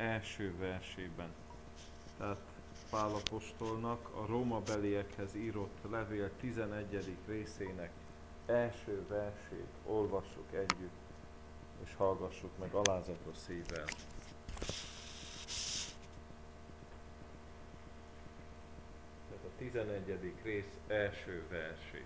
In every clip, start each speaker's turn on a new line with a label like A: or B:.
A: első versében. Tehát Pál apostolnak a rómabeliekhez írott levél 11. részének első versét olvassuk együtt, és hallgassuk meg alázatos szívvel. Tehát a 11. rész első versét.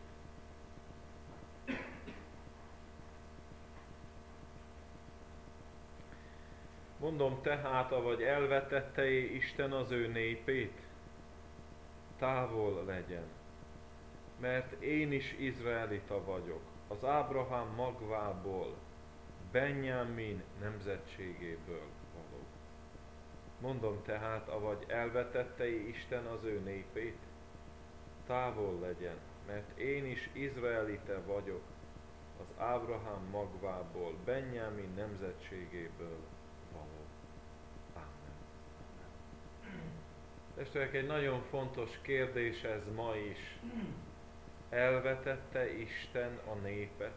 A: Mondom tehát, avagy elvetette Isten az ő népét, távol legyen, mert én is izraelita vagyok, az Ábrahám magvából, Benjamin nemzetségéből való. Mondom tehát, avagy elvetette Isten az ő népét, távol legyen, mert én is izraelita vagyok, az Ábrahám magvából, Benjamin nemzetségéből való. Amen. Testvérek, egy nagyon fontos kérdés ez ma is. Elvetette Isten a népet?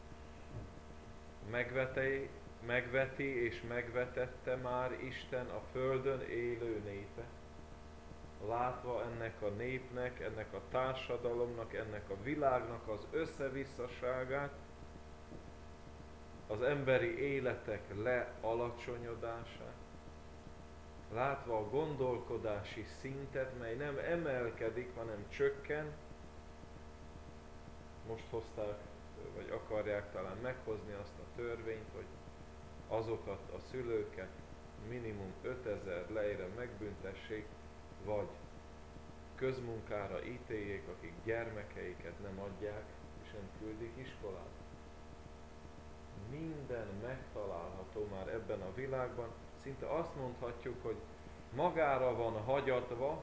A: Megveti és megvetette már Isten a földön élő népet? Látva ennek a népnek, ennek a társadalomnak, ennek a világnak az összevisszaságát, az emberi életek lealacsonyodását, látva a gondolkodási szintet, mely nem emelkedik, hanem csökken. Most hozták, vagy akarják talán meghozni azt a törvényt, hogy azokat a szülőket minimum 5000 lejre megbüntessék, vagy közmunkára ítéljék, akik gyermekeiket nem adják, és nem küldik iskolába. Minden megtalálható már ebben a világban. Szinte azt mondhatjuk, hogy magára van hagyatva,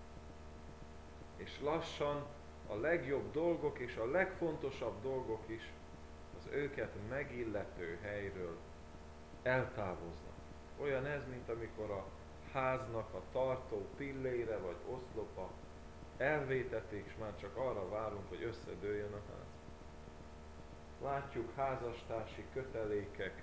A: és lassan a legjobb dolgok és a legfontosabb dolgok is az őket megillető helyről eltávoznak. Olyan ez, mint amikor a háznak a tartó pillére vagy oszlopa elvétették, és már csak arra várunk, hogy összedőljön a ház. Látjuk házastársi kötelékek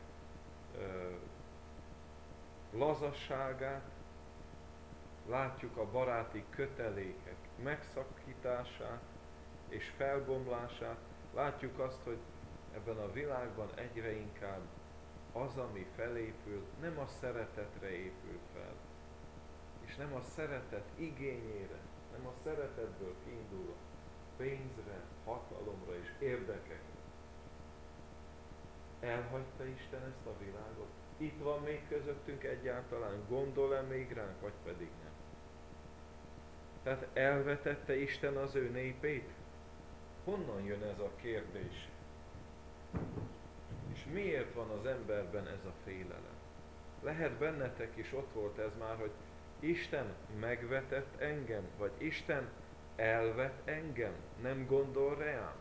A: lazasságát, látjuk a baráti kötelékek megszakítását és felbomlását, látjuk azt, hogy ebben a világban egyre inkább az, ami felépül, nem a szeretetre épül fel, és nem a szeretet igényére, nem a szeretetből kiindul pénzre, hatalomra és érdekekre. Elhagyta Isten ezt a világot? Itt van még közöttünk egyáltalán? Gondol-e még ránk, vagy pedig nem? Tehát elvetette Isten az ő népét? Honnan jön ez a kérdés? És miért van az emberben ez a félelem? Lehet bennetek is ott volt ez már, hogy Isten megvetett engem, vagy Isten elvet engem, nem gondol rám?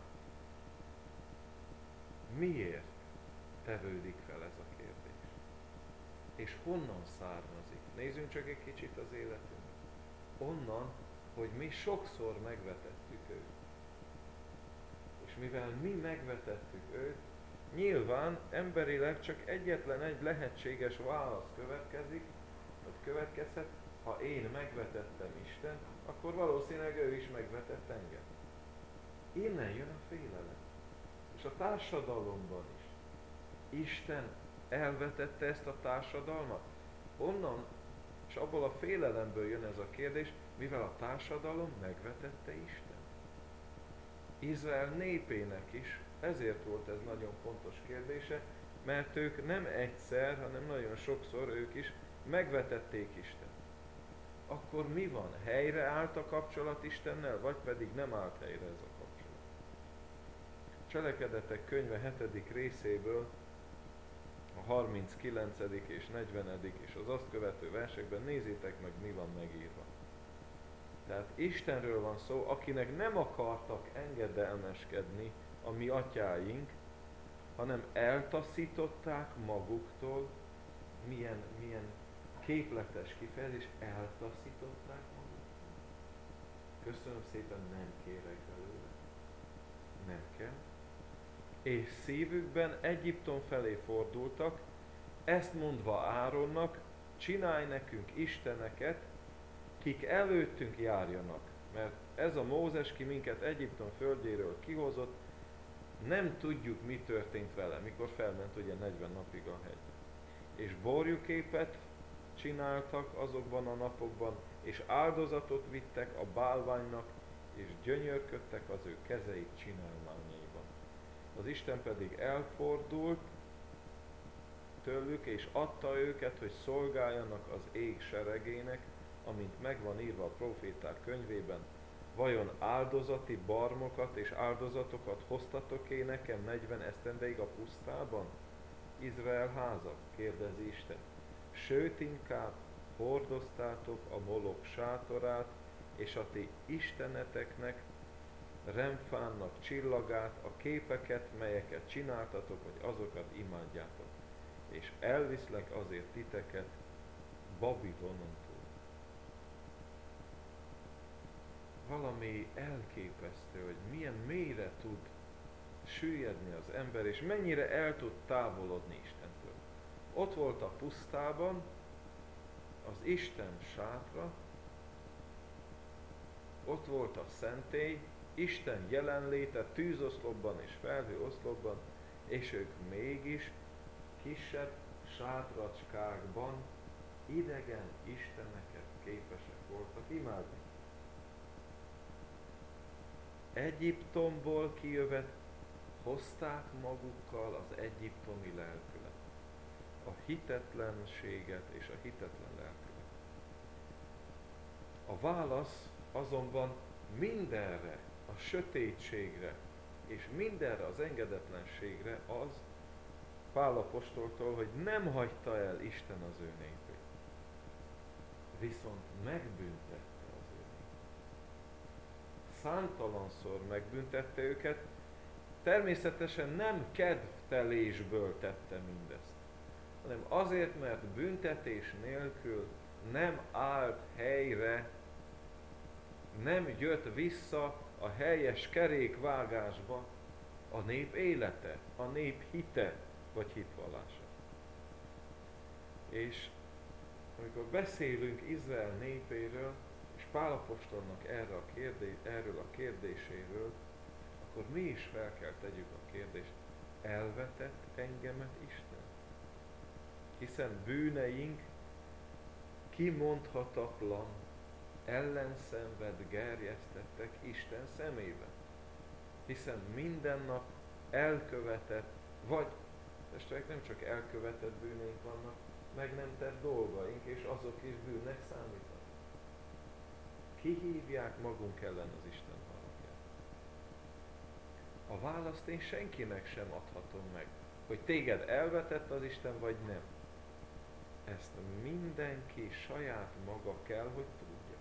A: Miért tevődik fel ez a kérdés? És honnan származik? Nézzünk csak egy kicsit az életünkbe. Onnan, hogy mi sokszor megvetettük őt. És mivel mi megvetettük őt, nyilván emberileg csak egyetlen egy lehetséges válasz következhet, ha én megvetettem Istent, akkor valószínűleg ő is megvetett engem. Innen jön a félelem. És a társadalomban is. Isten elvetette ezt a társadalmat? Onnan, és abból a félelemből jön ez a kérdés, mivel a társadalom megvetette Isten. Izrael népének is, ezért volt ez nagyon fontos kérdése, mert ők nem egyszer, hanem nagyon sokszor ők is megvetették Istent. Akkor mi van? Helyre állt a kapcsolat Istennel, vagy pedig nem állt helyre ez a kapcsolat? Cselekedetek könyve 7. részéből a 39. és 40. és az azt követő versekben nézzétek meg, mi van megírva. Tehát Istenről van szó, akinek nem akartak engedelmeskedni a mi atyáink, hanem eltaszították maguktól, milyen képletes kifejezés, eltaszították maguktól. Köszönöm szépen, nem kérek belőle. Nem kell. És szívükben Egyiptom felé fordultak, ezt mondva Áronnak, csinálj nekünk isteneket, kik előttünk járjanak. Mert ez a Mózes, ki minket Egyiptom földjéről kihozott, nem tudjuk, mi történt vele, mikor felment ugye 40 napig a hegy. És borjuképet csináltak azokban a napokban, és áldozatot vittek a bálványnak, és gyönyörködtek az ő kezeik csinálmányaiban. Az Isten pedig elfordult tőlük, és adta őket, hogy szolgáljanak az ég seregének, amint megvan írva a próféták könyvében. Vajon áldozati barmokat és áldozatokat hoztatok-é nekem 40 esztendeig a pusztában? Izrael háza, kérdezi Isten. Sőt, inkább hordoztátok a Molok sátorát, és a ti isteneteknek, Remfánnak csillagát, a képeket, melyeket csináltatok, hogy azokat imádjátok. És elviszlek azért titeket Babilonon túl. Valami elképesztő, hogy milyen mélyre tud süllyedni az ember, és mennyire el tud távolodni Istentől. Ott volt a pusztában, az Isten sátra, ott volt a szentély, Isten jelenléte tűzoszlopban és felhőoszlopban, és ők mégis kisebb sátracskákban idegen isteneket képesek voltak imádni. Egyiptomból kijövet hozták magukkal az egyiptomi lelkület, a hitetlenséget és a hitetlen lelkület. A válasz azonban mindenre, a sötétségre és mindenre az engedetlenségre az Pál apostoltól, hogy nem hagyta el Isten az ő népét, viszont megbüntette az ő népét. Számtalanszor megbüntette őket, természetesen nem kedvtelésből tette mindezt, hanem azért, mert büntetés nélkül nem állt helyre, nem jött vissza a helyes kerékvágásba a nép élete, a nép hite vagy hitvallása. És amikor beszélünk Izrael népéről, és Pál apostolnak erről a kérdéséről, akkor mi is fel kell tegyük a kérdést, elvetett engemet Isten? Hiszen bűneink kimondhatatlan ellenszenved gerjesztettek Isten szemében. Hiszen minden nap elkövetett, vagy testvérek, nem csak elkövetett bűneink vannak, meg nem tett dolgaink, és azok is bűnnek számítanak. Kihívják magunk ellen az Isten haragját. A választ én senkinek sem adhatom meg, hogy téged elvetett az Isten, vagy nem. Ezt mindenki saját maga kell, hogy tudja.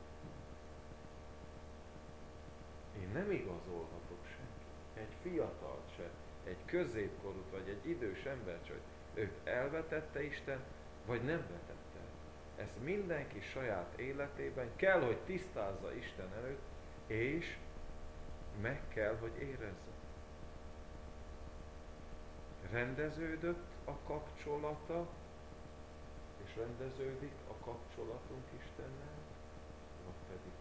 A: Én nem igazolhatok senkit, egy fiatalt se, egy középkorút, vagy egy idős embert se, hogy őt elvetette Isten, vagy nem vetette el. Ezt mindenki saját életében kell, hogy tisztázza Isten előtt, és meg kell, hogy érezze. Rendeződött a kapcsolata, és rendeződik a kapcsolatunk Istennel, vagy pedig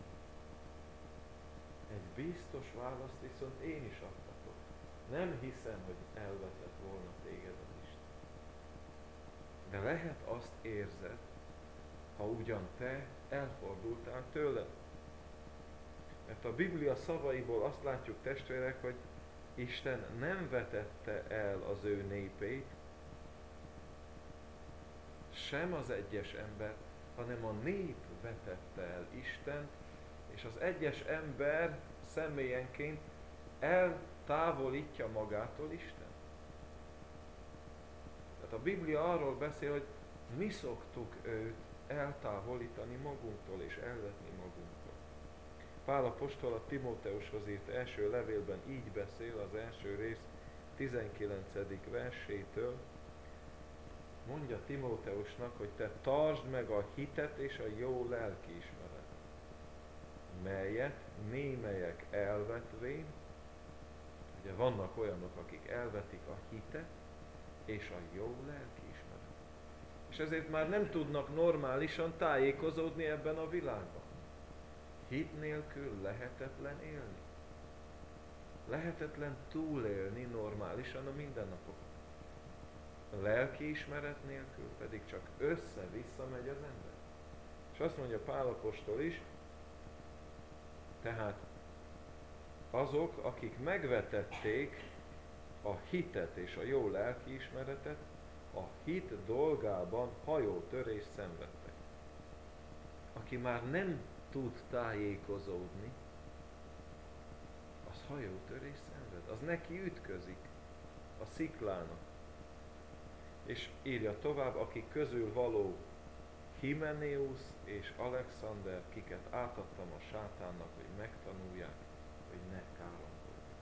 A: egy biztos választ viszont én is adhatok. Nem hiszem, hogy elvetett volna téged az Isten. De lehet azt érzed, ha ugyan te elfordultál tőle. Mert a Biblia szavaiból azt látjuk, testvérek, hogy Isten nem vetette el az ő népét, sem az egyes ember, hanem a nép vetette el Istent, és az egyes ember személyenként eltávolítja magától Isten. Tehát a Biblia arról beszél, hogy mi szoktuk őt eltávolítani magunktól és elvetni magunktól. Pál apostol a Timóteushoz írt első levélben így beszél az első rész 19. versétől. Mondja Timóteusnak, hogy te tartsd meg a hitet és a jó lelkiismeret, melyet némelyek elvetvén, ugye vannak olyanok, akik elvetik a hitet és a jó lelkiismeret. És ezért már nem tudnak normálisan tájékozódni ebben a világban. Hit nélkül lehetetlen élni. Lehetetlen túlélni normálisan a mindennapokat. A lelki ismeret nélkül pedig csak össze-vissza megy az ember. És azt mondja Pál apostol is, tehát azok, akik megvetették a hitet és a jó lelkiismeretet, a hit dolgában hajótörést szenvedtek. Aki már nem tud tájékozódni, az hajótörést szenved, az neki ütközik a sziklának. És írja tovább, akik közül való Himenéusz és Alexander, kiket átadtam a sátánnak, hogy megtanulják, hogy ne káromkodjanak.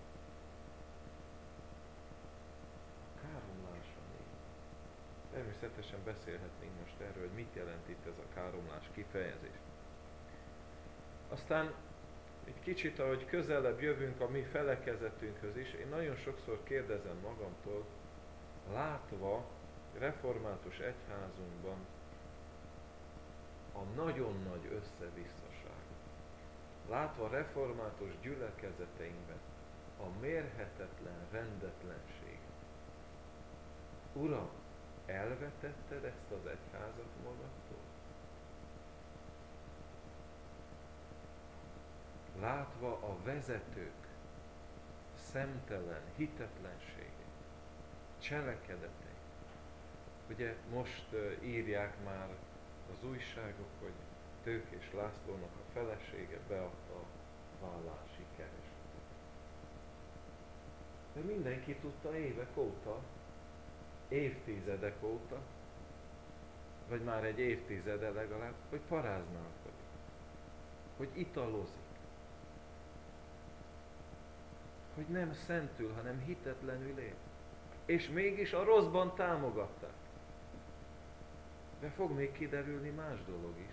A: Káromlásra még. Természetesen beszélhetnénk most erről, hogy mit jelent itt ez a káromlás kifejezés. Aztán egy kicsit, ahogy közelebb jövünk a mi felekezetünkhöz is, én nagyon sokszor kérdezem magamtól, látva református egyházunkban a nagyon nagy összevisszaságot, látva református gyülekezeteinkben a mérhetetlen rendetlenséget. Uram, elvetetted ezt az egyházat magadtól? Látva a vezetők szemtelen hitetlenségét, cselekedeteit. Ugye most írják már az újságok, hogy Tőkés Lászlónak a felesége beadta a vállási keresetet. De mindenki tudta évek óta, évtizedek óta, vagy már egy évtizede legalább, hogy paráználkodik, hogy italozik, hogy nem szentül, hanem hitetlenül él. És mégis a rosszban támogatták. De fog még kiderülni más dolog is.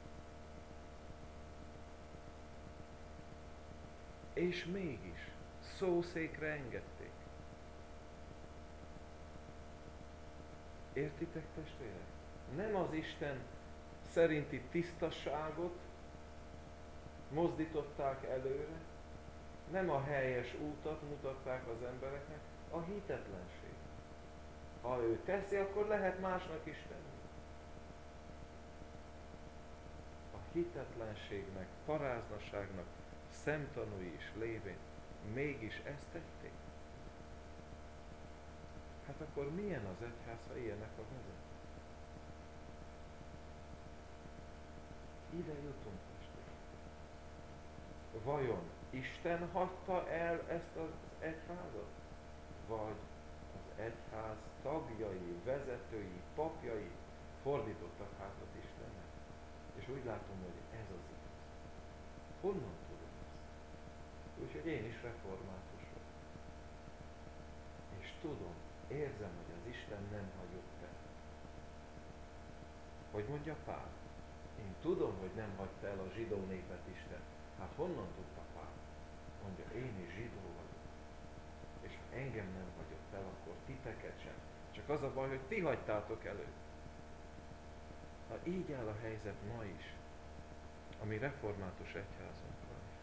A: És mégis szószékre engedték. Értitek, testvérek? Nem az Isten szerinti tisztaságot mozdították előre, nem a helyes útat mutatták az embereknek, a hitetlenség. Ha ő teszi, akkor lehet másnak is tenni. A hitetlenségnek, paráznaságnak szemtanúi is lévén mégis ezt tették. Hát akkor milyen az egyház, ha ilyenek a vezetők? Ide jutunk, testvérek. Vajon Isten hagyta el ezt az egyházat? Vagy az egyház tagjai, vezetői, papjai fordítottak hátat Istennek? És úgy látom, hogy ez az igaz. Honnan tudom ezt? Úgyhogy én is református vagyok. És tudom, érzem, hogy az Isten nem hagyott el. Hogy mondja Pál? Én tudom, hogy nem hagyta el a zsidó népet Isten. Hát honnan tudta Pál? Mondja, én is zsidó vagyok. És ha engem nem hagyott el, akkor titeket sem. Csak az a baj, hogy ti hagytátok elő. Ha így áll a helyzet ma is, a mi református egyházunkban is.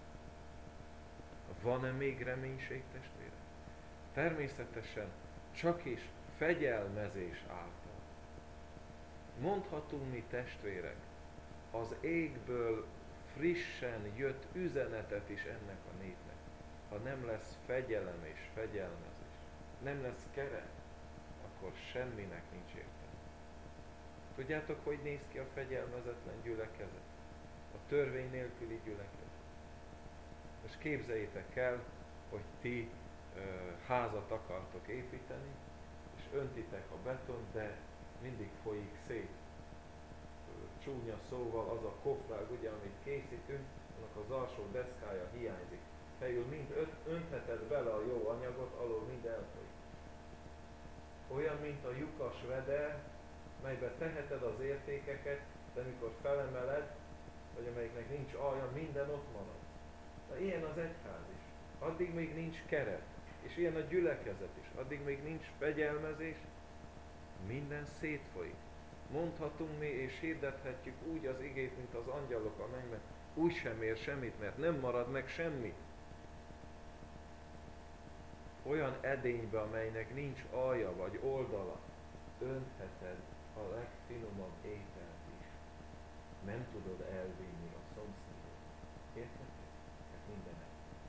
A: Van-e még reménység, testvérek? Természetesen csak is fegyelmezés által. Mondhatunk mi, testvérek, az égből frissen jött üzenetet is ennek a népnek. Ha nem lesz fegyelem és fegyelmezés, nem lesz keret, akkor semminek nincs értelme. Tudjátok, hogy néz ki a fegyelmezetlen gyülekezet? A törvény nélküli gyülekezet. Most képzeljétek el, hogy ti házat akartok építeni, és öntitek a betont, de mindig folyik szét. Csúnya szóval az a kofrág, ugye, amit készítünk, annak az alsó deszkája hiányzik. Fejül mind öntheted bele a jó anyagot, alól mind elfolyik. Olyan, mint a lyukas veder, melybe teheted az értékeket, de mikor felemeled, vagy amelyiknek nincs alja, minden ott marad. De ilyen az egyház is. Addig még nincs keret. És ilyen a gyülekezet is. Addig még nincs fegyelmezés, minden szétfolyik. Mondhatunk mi és hirdethetjük úgy az igét, mint az angyalok a mennyben, úgy sem ér semmit, mert nem marad meg semmi. Olyan edénybe, amelynek nincs alja vagy oldala, öntheted a legfinomabb ételt is. Nem tudod elvinni a szomszédot. Érted? Hát mindenek.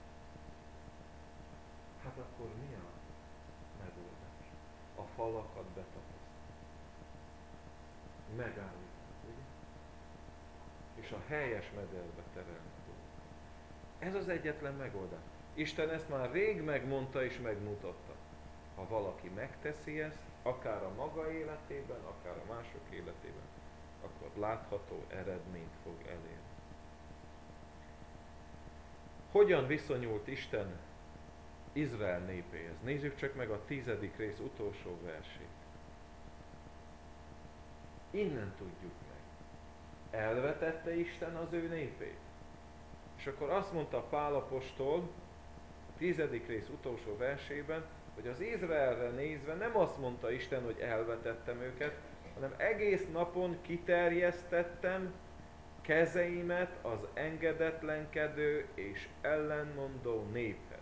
A: Hát akkor mi a megoldás? A falakat betapasztani. Megállítani, ugye? És a helyes mederbe terelni. Ez az egyetlen megoldás. Isten ezt már rég megmondta és megmutatta. Ha valaki megteszi ezt, akár a maga életében, akár a mások életében, akkor látható eredményt fog elérni. Hogyan viszonyult Isten Izrael népéhez? Nézzük csak meg a 10. rész utolsó versét. Innen tudjuk meg. Elvetette Isten az ő népét. És akkor azt mondta Pál apostol, 10. rész utolsó versében, hogy az Izraelre nézve nem azt mondta Isten, hogy elvetettem őket, hanem egész napon kiterjesztettem kezeimet az engedetlenkedő és ellenmondó néphez.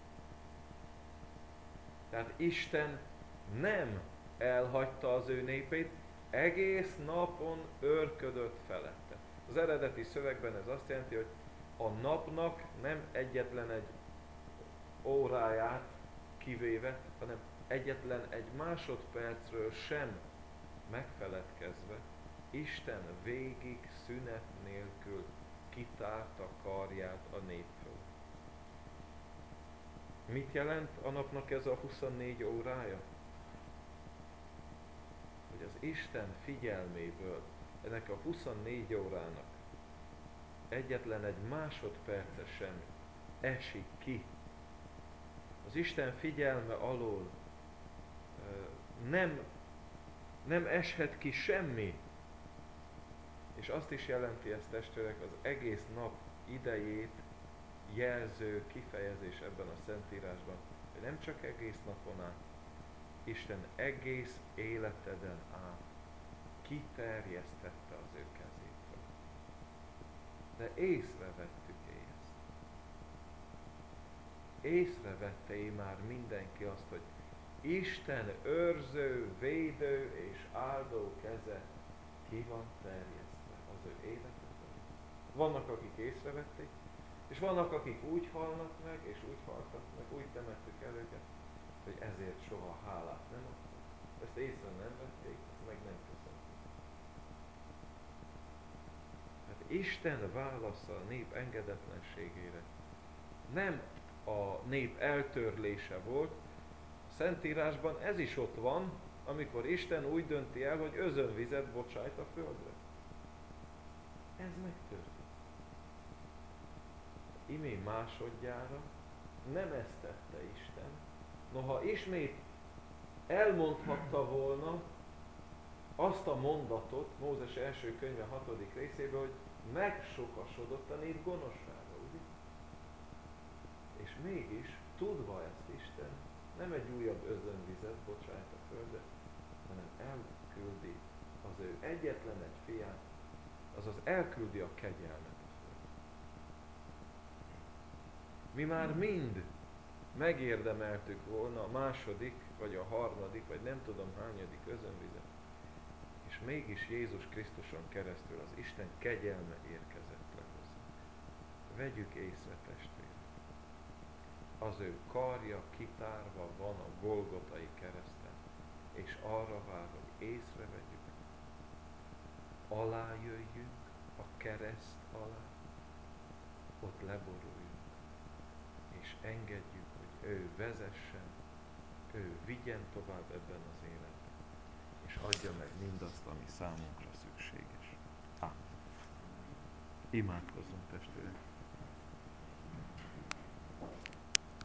A: Tehát Isten nem elhagyta az ő népét, egész napon őrködött felette. Az eredeti szövegben ez azt jelenti, hogy a napnak nem egyetlen egy óráját kivéve, hanem egyetlen egy másodpercről sem megfeledkezve, Isten végig szünet nélkül kitárta karját a nép föl. Mit jelent a napnak ez a 24 órája? Hogy az Isten figyelméből ennek a 24 órának egyetlen egy másodperce sem esik ki. Az Isten figyelme alól nem eshet ki semmi. És azt is jelenti ez, testvérek, az egész nap idejét jelző kifejezés ebben a Szentírásban, hogy nem csak egész napon át, Isten egész életeden át kiterjesztette az ő kezét. De észrevettük-e ezt? Észrevette már mindenki azt, hogy Isten őrző, védő és áldó keze ki van terjesztve az ő életében? Vannak, akik észrevették, és vannak, akik úgy halnak meg, és úgy haltak meg, úgy temettük el őket, hogy ezért soha hálát nem adtak. Ezt észre nem vették, ezt meg nem köszönték. Hát Isten válasza a nép engedetlenségére nem a nép eltörlése volt, a Szentírásban ez is ott van, amikor Isten úgy dönti el, hogy özönvizet bocsájt a földre. Ez megtörtént. Imé másodjára nem ezt tette Isten. Noha ismét elmondhatta volna azt a mondatot Mózes első könyve 6. részében, hogy megsokasodott a nép gonoszsága, ugye? És mégis, tudva ezt Isten, nem egy újabb özönvizet bocsájt a földre, hanem elküldi az ő egyetlen egy fiát, azaz elküldi a kegyelmet a földre. Mi már mind megérdemeltük volna a második, vagy a harmadik, vagy nem tudom hányadik özönvizet, és mégis Jézus Krisztuson keresztül az Isten kegyelme érkezett le hozzánk. Vegyük észre, testvérek! Az ő karja kitárva van a Golgotai kereszten, és arra vár, hogy észrevegyük, alájöjjünk a kereszt alá, ott leboruljunk, és engedjük, hogy ő vezessen, ő vigyen tovább ebben az életben, és adja meg mindazt, ami számunkra szükséges. Imádkozzunk, testvérek!